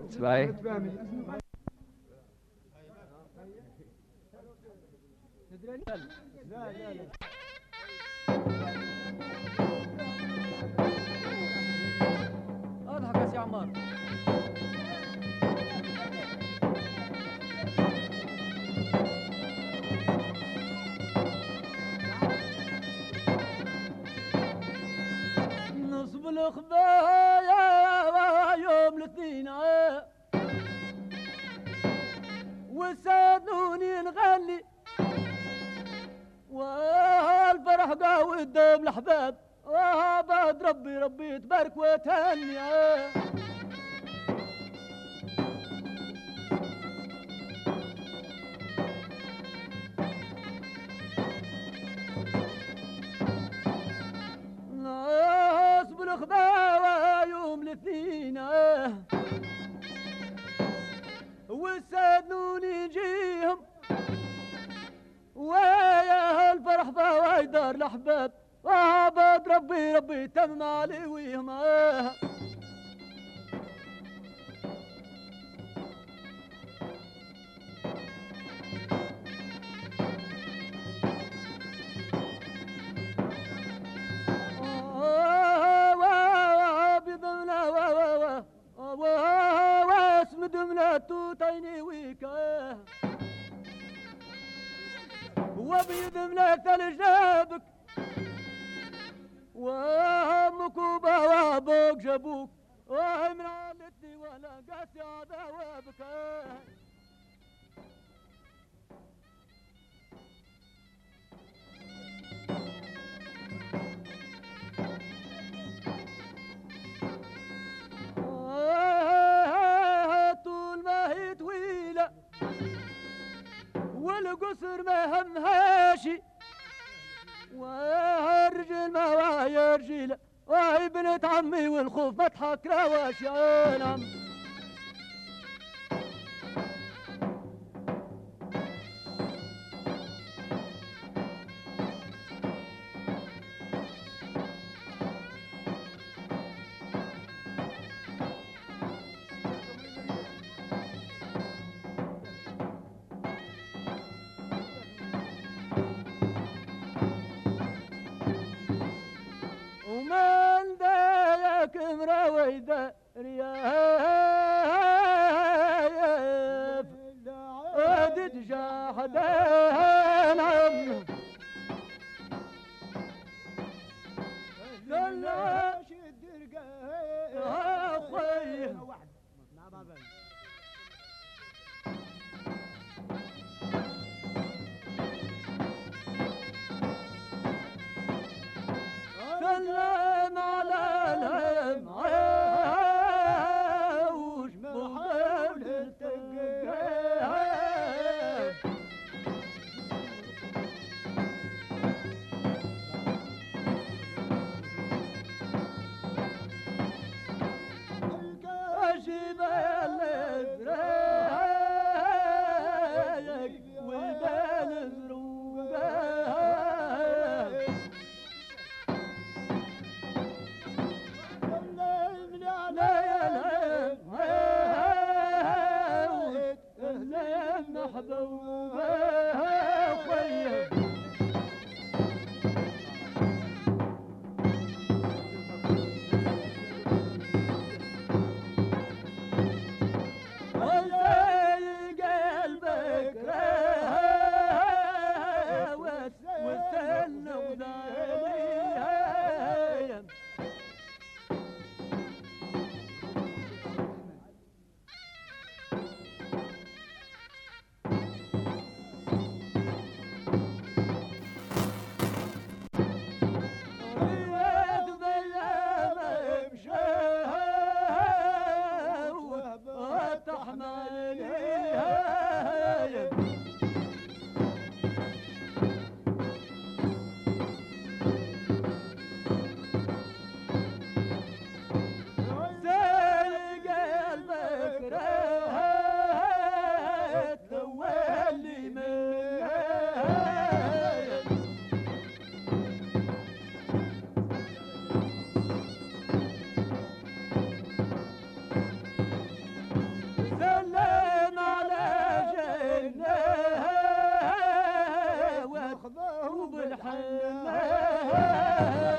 تبعي اضحك يا سي عمار. نصب الخبايا يوم الاثنين وسادوني نغني والفرح قاوي قدام الاحباب بعد ربي تبارك وتهني ناس بالخباوة يوم الاثنين وسادنوني جيهم ويا الفرح فواي دار الاحباب بعد ربي تم علي ويهم واسمد من توتيني ويكا وبيد من ثلج جابك ومكوبة وابوك جابوك من عالتني ولا قاسي عذابك طول ما هي طويلة والقصر ما همهاشي والرجل ما ويا رجيلة وهي بنت عمي والخوف ما تحك رواش يا نعم ومن دايك مراويدة رياف ودت جاحدان عم لا شد رقايا اخوي سلم على الهمعاوش محاول التقاف الكاشف الازرق والبال الزروقات محبوبة خير الله